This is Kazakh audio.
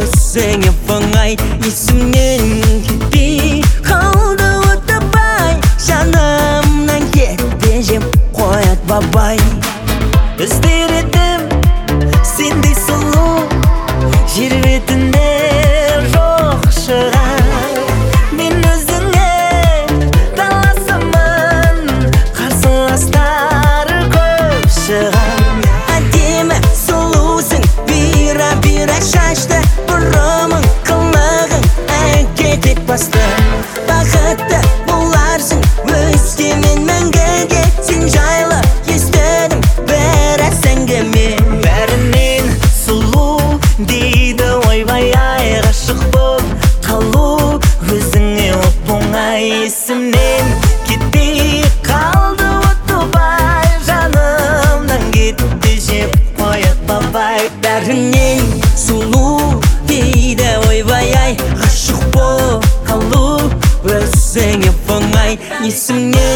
өзіңе оңай есімнен кетпей қалды өтіп-ай, жанымнан кетті жеп қояды бабай. Іздер едім сендей сұлу, жер бетінде жоқ шығар. Мен өзіңе таласамын, қарсыластар көп шығар. Әдемі сұлусың, бира шашты, бұрымың, қылығың әкетек басты. Бақытты боларсың өскемен мәңгіге, сен жайлы естідім біраз әңгіме. Бәрінен сұлу дейді ойбай-ай, ғашық боп қалу өзіңе оп-оңай. Есімнен кетпей қалды өтіп-ай, жанымнан кетті жеп қояды бабай. Бәрінен сұлу дейді ойбай-ай, ғашық боп қалу өзіңе оңай. Есімнен